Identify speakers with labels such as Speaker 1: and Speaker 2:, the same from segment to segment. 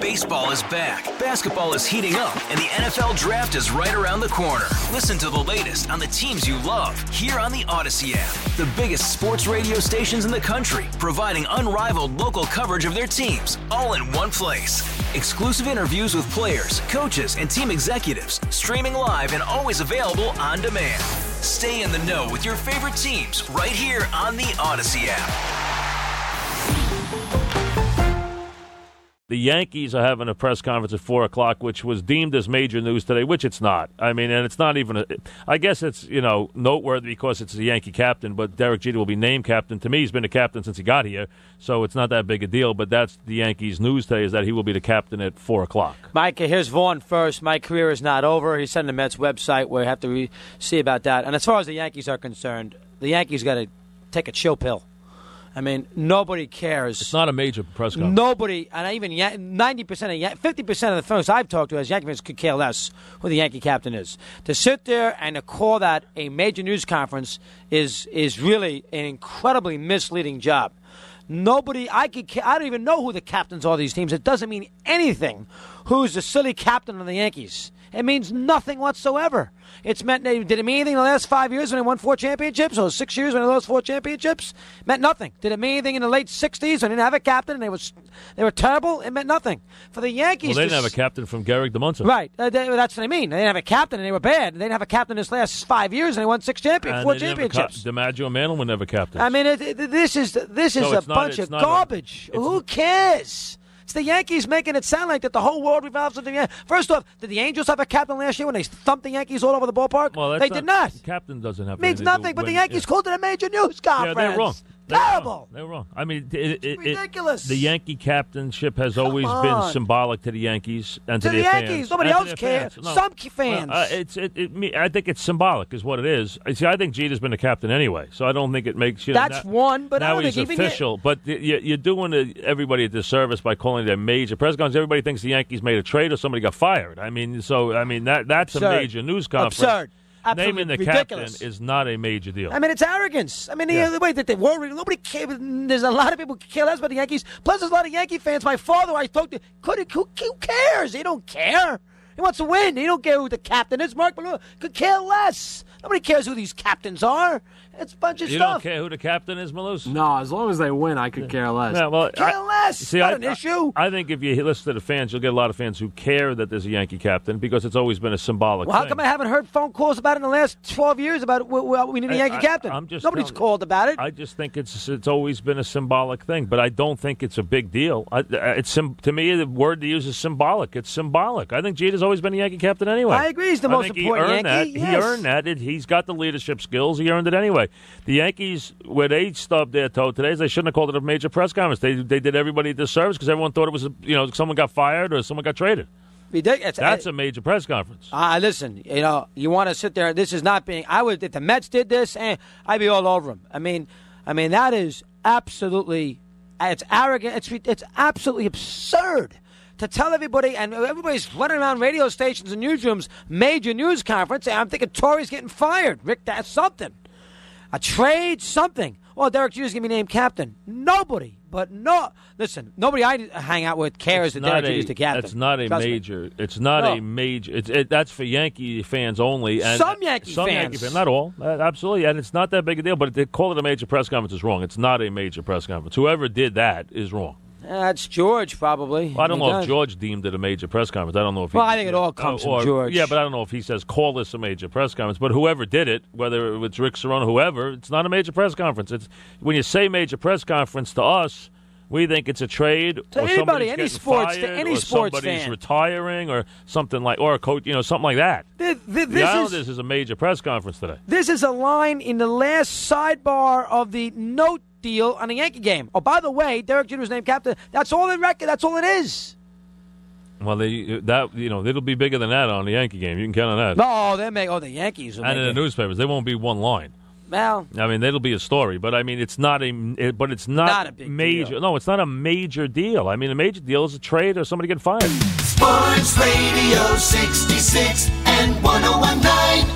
Speaker 1: Baseball is back, basketball is heating up, and the NFL Draft is right around the corner. Listen to the latest on the teams you love here on the Odyssey app. The biggest sports radio stations in the country, providing unrivaled local coverage of their teams, all in one place. Exclusive interviews with players, coaches, and team executives, streaming live and always available on demand. Stay in the know with your favorite teams right here on the Odyssey app.
Speaker 2: The Yankees are having a press conference at 4 o'clock, which was deemed as major news today, which it's not. I mean, and it's not even I guess it's, noteworthy because it's the Yankee captain, but Derek Jeter will be named captain. To me, he's been a captain since he got here, so it's not that big a deal, but that's the Yankees' news today, is that he will be the captain at 4 o'clock.
Speaker 3: Mike, here's Vaughn first. My career is not over. He said on the Mets website where you have to see about that. And as far as the Yankees are concerned, the Yankees got to take a chill pill. I mean, nobody cares.
Speaker 2: It's not a major press conference.
Speaker 3: Nobody, and even 50% of the folks I've talked to as Yankee fans could care less who the Yankee captain is. To sit there and to call that a major news conference is really an incredibly misleading job. Nobody, I don't even know who the captains are of these teams. It doesn't mean anything who's the silly captain of the Yankees. It means nothing whatsoever. Did it mean anything in the last 5 years when they won 4 championships, or 6 years when they lost 4 championships? It meant nothing. Did it mean anything in the late 60s when they didn't have a captain and they were terrible? It meant nothing. For the Yankees...
Speaker 2: Well, they didn't have a captain from Gehrig to Munson.
Speaker 3: Right. That's what I mean. They didn't have a captain and they were bad. They didn't have a captain this last 5 years and they won 4 championships.
Speaker 2: DiMaggio and Mantle were never captains.
Speaker 3: I mean, this is a bunch of garbage. Who cares? It's the Yankees making it sound like that the whole world revolves around the Yankees. First off, did the Angels have a captain last year when they thumped the Yankees all over the ballpark?
Speaker 2: Well,
Speaker 3: they did not.
Speaker 2: The captain doesn't have
Speaker 3: means nothing, but the Yankees called it a major news conference.
Speaker 2: Yeah, they're wrong.
Speaker 3: Terrible.
Speaker 2: They're wrong. I mean,
Speaker 3: it's ridiculous.
Speaker 2: The Yankee captainship has always been symbolic to the Yankees and to
Speaker 3: the
Speaker 2: their
Speaker 3: Yankees.
Speaker 2: fans.
Speaker 3: Nobody else cares.
Speaker 2: No.
Speaker 3: Some fans.
Speaker 2: I think it's symbolic, is what it is. See, I think Jeter's been a captain anyway, so I don't think it makes you.
Speaker 3: That's one, but
Speaker 2: now
Speaker 3: I don't
Speaker 2: he's
Speaker 3: think
Speaker 2: official. But you're doing everybody a disservice by calling it a major press conference. Everybody thinks the Yankees made a trade or somebody got fired. That's
Speaker 3: Absurd.
Speaker 2: a major news conference.
Speaker 3: Absurd. Absolutely
Speaker 2: Naming the
Speaker 3: ridiculous.
Speaker 2: captain is not a major deal.
Speaker 3: I mean, it's arrogance. I mean, the way that they worry, nobody cares. There's a lot of people who care less about the Yankees. Plus, there's a lot of Yankee fans. My father, I talked to, who cares? He don't care. He wants to win. He don't care who the captain is. Mark Malone could care less. Nobody cares who these captains are. It's a bunch of
Speaker 2: You
Speaker 3: stuff.
Speaker 2: don't care who the captain is, Malus?
Speaker 4: No, as long as they win, I could care less.
Speaker 2: Yeah, well,
Speaker 3: care less.
Speaker 2: See,
Speaker 3: not an issue.
Speaker 2: I think if you listen to the fans, you'll get a lot of fans who care that there's a Yankee captain because it's always been a symbolic
Speaker 3: Well, how
Speaker 2: thing.
Speaker 3: come I haven't heard phone calls about it in the last 12 years about we need a Yankee captain? Nobody's called about it.
Speaker 2: I just think it's always been a symbolic thing, but I don't think it's a big deal. To me, the word to use is symbolic. It's symbolic. I think Jeter's always been a Yankee captain anyway.
Speaker 3: I agree. He's the most important Yankee.
Speaker 2: He earned that. He's got the leadership skills. He earned it anyway. The Yankees, where they stubbed their toe today, is they shouldn't have called it a major press conference. They did everybody a disservice because everyone thought it was someone got fired or someone got traded. That's a major press conference.
Speaker 3: Listen, you want to sit there. This is not being. If the Mets did this, I'd be all over them. I mean that is absolutely. It's arrogant. It's absolutely absurd to tell everybody, and everybody's running around radio stations and newsrooms, major news conference. And I'm thinking Torrey's getting fired. Rick, that's something. A trade, something. Well, Derek Jeter's going to be named captain. Nobody. But listen, nobody I hang out with cares that Derek Jeter's the captain.
Speaker 2: It's not a major. It's not a major. That's for Yankee fans only. And
Speaker 3: some Yankee
Speaker 2: fans, not all. Absolutely, and it's not that big a deal. But to call it a major press conference is wrong. It's not a major press conference. Whoever did that is wrong.
Speaker 3: That's George, probably.
Speaker 2: Well, I don't know if George deemed it a major press conference. I don't know if.
Speaker 3: I think it all comes from George.
Speaker 2: Yeah, but I don't know if he says call this a major press conference. But whoever did it, whether it's Rick Cerone or whoever, it's not a major press conference. It's when you say major press conference to us, we think it's a trade
Speaker 3: to
Speaker 2: or
Speaker 3: anybody, any sports,
Speaker 2: fired,
Speaker 3: to any
Speaker 2: or
Speaker 3: sports
Speaker 2: somebody's
Speaker 3: fan
Speaker 2: retiring or something or a coach, something like that. The Islanders is a major press conference today.
Speaker 3: This is a line in the last sidebar of the note deal on a Yankee game. Oh, by the way, Derek Jeter was named captain. That's all the record. That's all it is.
Speaker 2: Well, it'll be bigger than that on the Yankee game. You can count on that.
Speaker 3: No, the Yankees.
Speaker 2: And in the newspapers, they won't be one line.
Speaker 3: Well,
Speaker 2: I mean, it'll be a story, but I mean, it's not a
Speaker 3: big
Speaker 2: major
Speaker 3: deal.
Speaker 2: No, it's not a major deal. I mean, a major deal is a trade or somebody getting fired.
Speaker 5: Sports Radio 66 and 101.9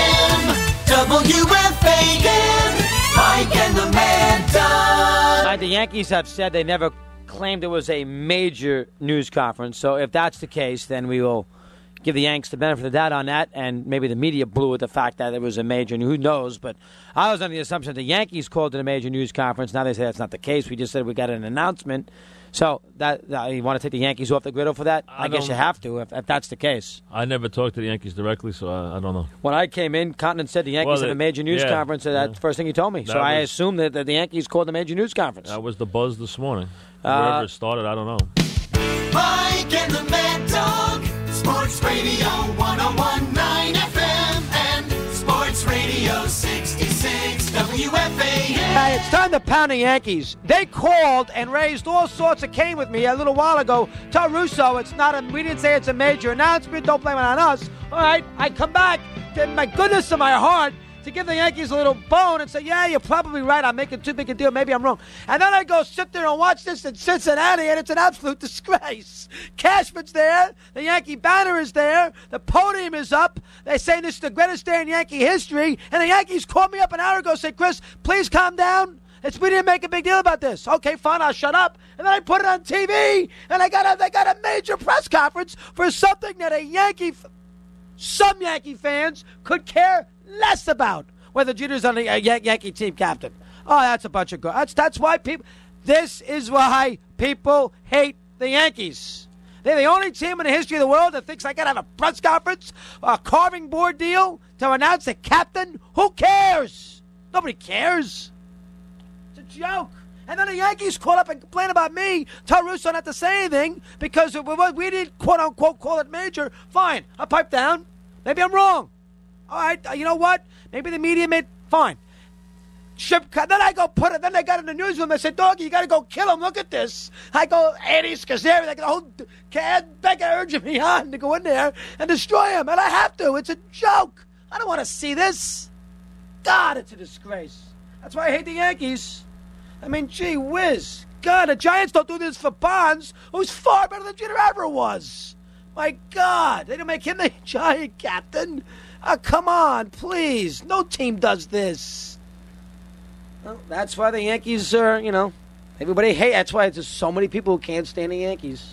Speaker 5: FM WFAN. Mike and the Man Don.
Speaker 3: The Yankees have said they never claimed it was a major news conference. So if that's the case, then we will give the Yanks the benefit of the doubt on that, and maybe the media blew at the fact that it was a major. Who knows? But I was under the assumption the Yankees called it a major news conference. Now they say that's not the case. We just said we got an announcement. So that you want to take the Yankees off the griddle for that? I guess you have to if that's the case.
Speaker 2: I never talked to the Yankees directly, so I don't know.
Speaker 3: When I came in, Continent said the Yankees had a major news conference, and that's the first thing he told me. So I assumed that the Yankees called the major news conference.
Speaker 2: That was the buzz this morning. Wherever it started, I don't know.
Speaker 5: Mike and the Mad Dog, Sports Radio 101.9 FM and Sports Radio 66 WFAN.
Speaker 3: Hey, it's time to pound the Yankees. They called and raised all sorts of cane with me a little while ago. Tell Russo we didn't say it's a major announcement. Don't blame it on us. All right, I come back to my goodness of my heart to give the Yankees a little bone and say, yeah, you're probably right. I'm making too big a deal. Maybe I'm wrong. And then I go sit there and watch this in Cincinnati, and it's an absolute disgrace. Cashman's there. The Yankee banner is there. The podium is up. They say this is the greatest day in Yankee history. And the Yankees called me up an hour ago and said, Chris, please calm down. We didn't make a big deal about this. Okay, fine, I'll shut up. And then I put it on TV, and they got a major press conference for something that some Yankee fans could care less about, whether Jeter's on the Yankee team captain. Oh, that's a bunch of that's why people. This is why people hate the Yankees. They're the only team in the history of the world that thinks I gotta have a press conference, a carving board deal to announce a captain. Who cares? Nobody cares. It's a joke. And then the Yankees call up and complain about me. Tell Russo not to say anything because we didn't quote unquote call it major. Fine, I'll pipe down. Maybe I'm wrong. All right, you know what? Maybe the media made fine. Then I go put it. Then they got in the newsroom. They said, "Doggy, you got to go kill him. Look at this." I go, Eddie Scazzeri. They got the whole Becca urging me on to go in there and destroy him, and I have to. It's a joke. I don't want to see this. God, it's a disgrace. That's why I hate the Yankees. I mean, gee whiz. God, the Giants don't do this for Bonds, who's far better than Jeter ever was. My God, they didn't make him the Giant captain. Come on, please. No team does this. Well, that's why the Yankees are, everybody hates. That's why there's so many people who can't stand the Yankees.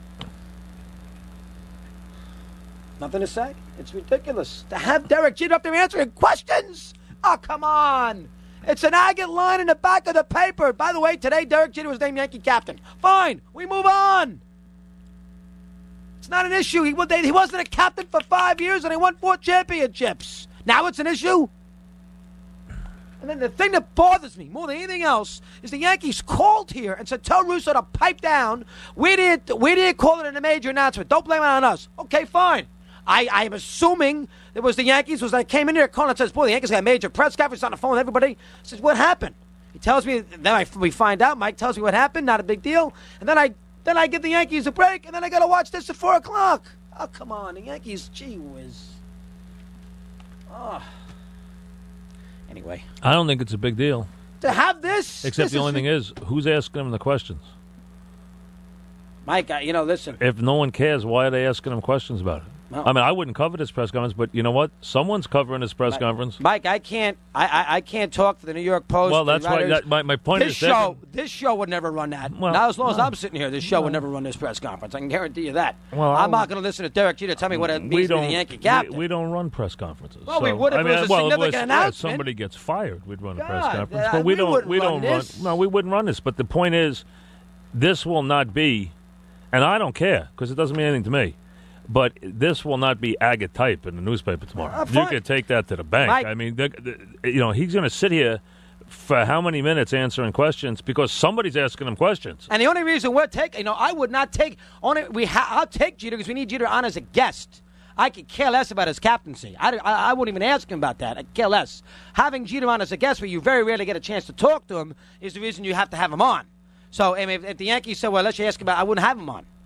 Speaker 3: Nothing to say. It's ridiculous. To have Derek Jeter up there answering questions? Oh, come on. It's an agate line in the back of the paper. By the way, today Derek Jeter was named Yankee captain. Fine. We move on. It's not an issue. He wasn't a captain for 5 years, and he won 4 championships. Now it's an issue. And then the thing that bothers me more than anything else is the Yankees called here and said, "Tell Russo to pipe down. We didn't call it in a major announcement. Don't blame it on us." Okay, fine. I am assuming it was the Yankees. I came in here, Colin says, "Boy, the Yankees got a major press conference on the phone with everybody." I says, "What happened?" He tells me. Then we find out. Mike tells me what happened. Not a big deal. And then I give the Yankees a break, and then I got to watch this at 4 o'clock. Oh, come on. The Yankees, gee whiz. Oh. Anyway.
Speaker 2: I don't think it's a big deal.
Speaker 3: To have this.
Speaker 2: Except the only thing is, who's asking them the questions?
Speaker 3: Mike, listen.
Speaker 2: If no one cares, why are they asking them questions about it? No. I mean, I wouldn't cover this press conference, but you know what? Someone's covering this press conference.
Speaker 3: Mike, I can't talk for the New York Post.
Speaker 2: Well, that's why. My point is
Speaker 3: this show would never run that. Well, now, as long as I'm sitting here, this show would never run this press conference. I can guarantee you that. Well, I'm not going to listen to Derek Jeter tell me what it means to be the Yankee captain.
Speaker 2: We don't run press conferences.
Speaker 3: Well, we would if it was a significant announcement.
Speaker 2: If somebody gets fired, we'd run a press conference. But we don't run. No, we wouldn't run this. But the point is, this will not be, and I don't care because it doesn't mean anything to me. But this will not be agate type in the newspaper tomorrow. You can take that to the bank. Mike. I mean, he's going to sit here for how many minutes answering questions because somebody's asking him questions.
Speaker 3: And the only reason we're taking, I would not take I'll take Jeter because we need Jeter on as a guest. I could care less about his captaincy. I wouldn't even ask him about that. I care less. Having Jeter on as a guest where you very rarely get a chance to talk to him is the reason you have to have him on. So if the Yankees said, well, let's ask him about it, I wouldn't have him on.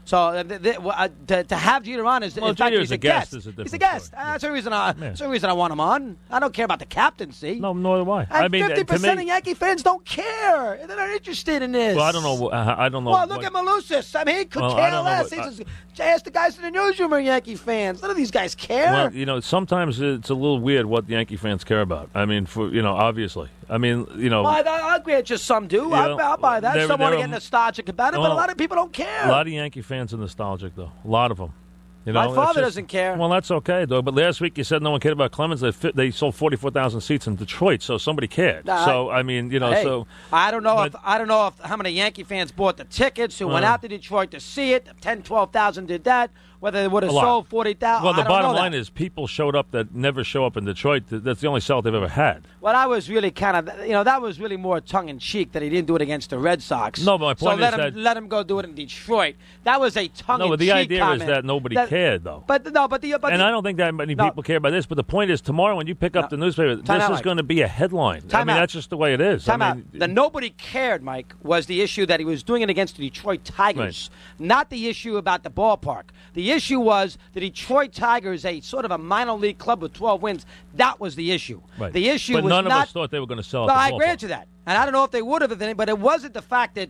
Speaker 3: So to have Jeter on is,
Speaker 2: Well,
Speaker 3: in fact,
Speaker 2: Jeter
Speaker 3: he's
Speaker 2: is a guest is a different
Speaker 3: He's a guest.
Speaker 2: story.
Speaker 3: That's the reason I want him on. I don't care about the captaincy.
Speaker 2: No, nor do I.
Speaker 3: And
Speaker 2: I mean,
Speaker 3: 50%
Speaker 2: to
Speaker 3: of
Speaker 2: me,
Speaker 3: Yankee fans don't care. They're not interested in this.
Speaker 2: well, I don't know. I don't know.
Speaker 3: Well, look at Malusis. I mean, he could
Speaker 2: Well, I
Speaker 3: care
Speaker 2: don't know
Speaker 3: less.
Speaker 2: what-
Speaker 3: He just ask the guys in the newsroom are Yankee fans. None of these guys care.
Speaker 2: Well, sometimes it's a little weird what the Yankee fans care about. I mean, obviously. I mean,
Speaker 3: Well, I grant you some do. I'll buy that. Some want to get nostalgic about it, but a lot of people don't care.
Speaker 2: A lot of Yankee fans are nostalgic, though. A lot of them.
Speaker 3: My father doesn't care.
Speaker 2: Well, that's okay, though. But last week you said no one cared about Clemens. They sold 44,000 seats in Detroit, so somebody cared. So I mean,
Speaker 3: hey,
Speaker 2: so
Speaker 3: I don't know if how many Yankee fans bought the tickets who went out to Detroit to see it. 10, 12,000 did that. Whether they would have sold 40,000.
Speaker 2: Well, the bottom line is people showed up that never show up in Detroit. That's the only sell they've ever had.
Speaker 3: Well, I was really kind of, that was really more tongue-in-cheek that he didn't do it against the Red Sox.
Speaker 2: No, but my point is
Speaker 3: let him go do it in Detroit. That was a tongue-in-cheek
Speaker 2: No, but the idea
Speaker 3: comment.
Speaker 2: is that nobody cared, though.
Speaker 3: And
Speaker 2: I don't think that many people care about this. But the point is, tomorrow when you pick up the newspaper, this is going to be a headline. That's just the way it is.
Speaker 3: The nobody cared, Mike, was the issue that he was doing it against the Detroit Tigers, not the issue about the ballpark. The issue was the Detroit Tigers, a sort of a minor league club with 12 wins. That was the issue.
Speaker 2: Right.
Speaker 3: The issue
Speaker 2: but
Speaker 3: was
Speaker 2: none
Speaker 3: not.
Speaker 2: of us thought they were going to sell.
Speaker 3: Well, I grant you that, and I don't know if they would have, but it wasn't the fact that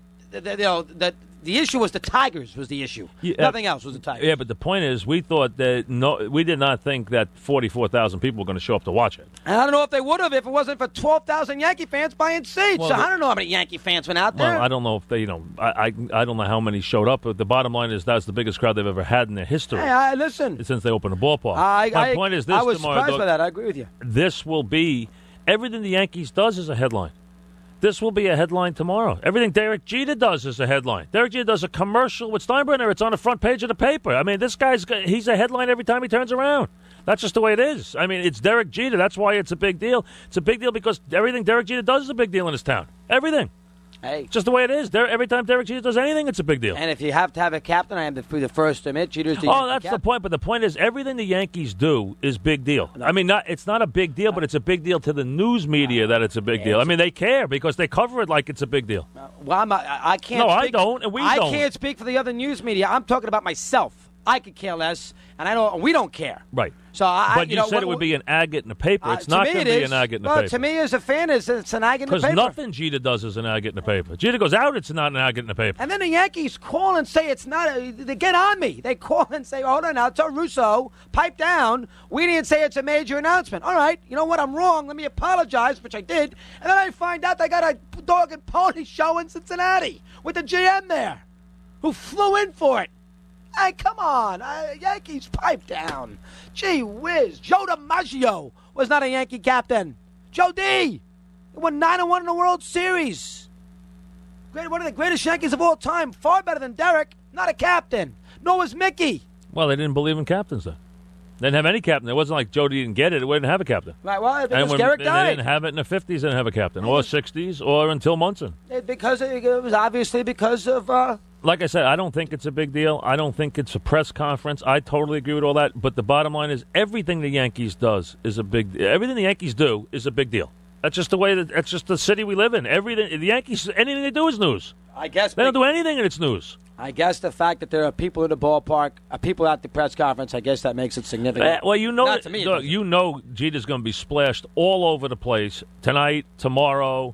Speaker 3: the issue was the Tigers was the issue. Nothing else was the Tigers.
Speaker 2: Yeah, but the point is, we thought that we did not think that 44,000 people were going to show up to watch it.
Speaker 3: And I don't know if they would have if it wasn't for 12,000 Yankee fans buying seats.
Speaker 2: Well,
Speaker 3: so I don't know how many Yankee fans went out there.
Speaker 2: Well, I don't know if they, I don't know how many showed up. But the bottom line is that's the biggest crowd they've ever had in their history.
Speaker 3: Hey, listen.
Speaker 2: Since they opened the ballpark.
Speaker 3: My
Speaker 2: point is this.
Speaker 3: I was
Speaker 2: tomorrow,
Speaker 3: surprised by that. I agree with you.
Speaker 2: This will be everything the Yankees does is a headline. This will be a headline tomorrow. Everything Derek Jeter does is a headline. Derek Jeter does a commercial with Steinbrenner. It's on the front page of the paper. I mean, he's a headline every time he turns around. That's just the way it is. I mean, it's Derek Jeter. That's why it's a big deal. It's a big deal because everything Derek Jeter does is a big deal in this town. Everything.
Speaker 3: Hey.
Speaker 2: Just the way it is. Every time Derek Jeter does anything, it's a big deal.
Speaker 3: And if you have to have a captain, I am the first to admit Jeter's the
Speaker 2: that's captain. The point. But the point is, everything the Yankees do is big deal. I mean, it's not a big deal, but it's a big deal to the news media that it's a big deal. I mean, they care because they cover it like it's a big deal.
Speaker 3: Well, I can't.
Speaker 2: No,
Speaker 3: speak,
Speaker 2: I don't, and we don't.
Speaker 3: I can't speak for the other news media. I'm talking about myself. I could care less, and we don't care.
Speaker 2: Right.
Speaker 3: So
Speaker 2: but you said it would be an agate in the paper. It's not going to be an agate in the paper.
Speaker 3: To me, as a fan, it's an agate in the paper.
Speaker 2: Because nothing Jeter does is an agate in the paper. Jeter goes out, it's not an agate in the paper.
Speaker 3: And then the Yankees call and say it's not. They get on me. They call and say, hold on now, tell Russo, pipe down. We didn't say it's a major announcement. All right, you know what? I'm wrong. Let me apologize, which I did. And then I find out they got a dog and pony show in Cincinnati with the GM there who flew in for it. Hey, come on. Yankees pipe down. Gee whiz. Joe DiMaggio was not a Yankee captain. Joe D. He won 9-1 in the World Series. One of the greatest Yankees of all time. Far better than Derek. Not a captain. Nor was Mickey.
Speaker 2: Well, they didn't believe in captains, though. They didn't have any captain. It wasn't like Joe D didn't get it. It wouldn't have a captain.
Speaker 3: Right, well, because Derek died.
Speaker 2: They didn't have it in the 50s. They didn't have a captain. Or 60s, or until Munson.
Speaker 3: Because it was obviously because of...
Speaker 2: Like I said, I don't think it's a big deal. I don't think it's a press conference. I totally agree with all that. But the bottom line is everything the Yankees does is a big deal. Everything the Yankees do is a big deal. That's just the way that's just the city we live in. Everything the Yankees, anything they do is news.
Speaker 3: I guess
Speaker 2: they don't do anything and it's news.
Speaker 3: I guess the fact that there are people in the ballpark, people at the press conference, I guess that makes it significant.
Speaker 2: Well, you know,
Speaker 3: not to me,
Speaker 2: Jeter's going to be splashed all over the place tonight, tomorrow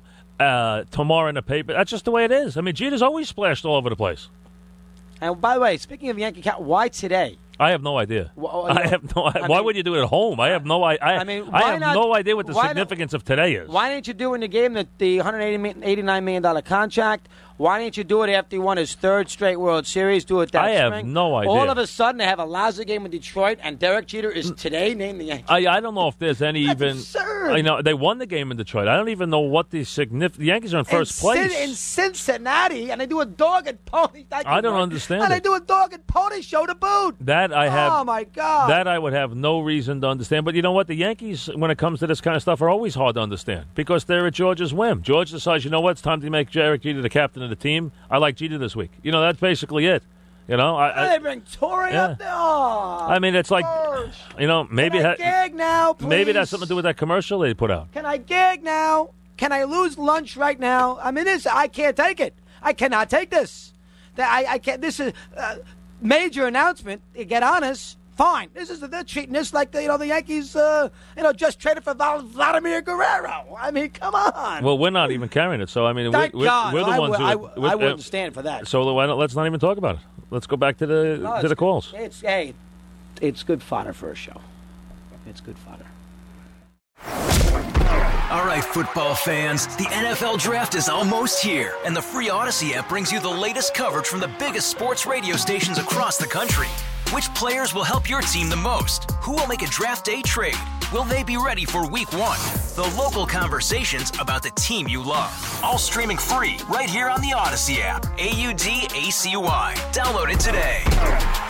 Speaker 2: in the paper. That's just the way it is. I mean, Jeter's always splashed all over the place.
Speaker 3: And by the way, speaking of Yankee Cap, why today?
Speaker 2: I have no idea. Why would you do it at home? I have no idea. I have no idea what the significance of today is.
Speaker 3: Why didn't you do in the game the $189 million contract? Why didn't you do it after he won his third straight World Series? Do it that spring?
Speaker 2: I have no idea.
Speaker 3: All of a sudden, they have a lousy game with Detroit, and Derek Jeter is today named the Yankees.
Speaker 2: I don't know if there's any
Speaker 3: That's
Speaker 2: even.
Speaker 3: absurd.
Speaker 2: They won the game in Detroit. I don't even know what the significance. The Yankees are in first place
Speaker 3: in Cincinnati, and they do a dog and pony.
Speaker 2: I don't understand.
Speaker 3: And they do a dog and pony show to boot.
Speaker 2: That I have.
Speaker 3: Oh my God.
Speaker 2: That I would have no reason to understand. But you know what? The Yankees, when it comes to this kind of stuff, are always hard to understand because they're at George's whim. George decides, you know what? It's time to make Derek Jeter the captain of the team. I like Jeter this week. That's basically it.
Speaker 3: They bring Torrey up there. Oh,
Speaker 2: I mean, it's like, maybe
Speaker 3: Can I gag now, please?
Speaker 2: Maybe that's something to do with that commercial they put out.
Speaker 3: Can I gag now? Can I lose lunch right now? I mean, I can't take it. I cannot take this. I can't. This major announcement. Get honest. Fine. They're treating this like the Yankees, just traded for Vladimir Guerrero. I mean, come on.
Speaker 2: Well, we're not even carrying it, so I mean,
Speaker 3: Thank God.
Speaker 2: we're the ones
Speaker 3: I wouldn't stand for that.
Speaker 2: So let's not even talk about it. Let's go back to the calls.
Speaker 3: It's good fodder for a show. It's good fodder.
Speaker 1: All right, football fans, the NFL Draft is almost here, and the free Odyssey app brings you the latest coverage from the biggest sports radio stations across the country. Which players will help your team the most? Who will make a draft day trade? Will they be ready for week 1? The local conversations about the team you love. All streaming free right here on the Odyssey app. AUDACY. Download it today.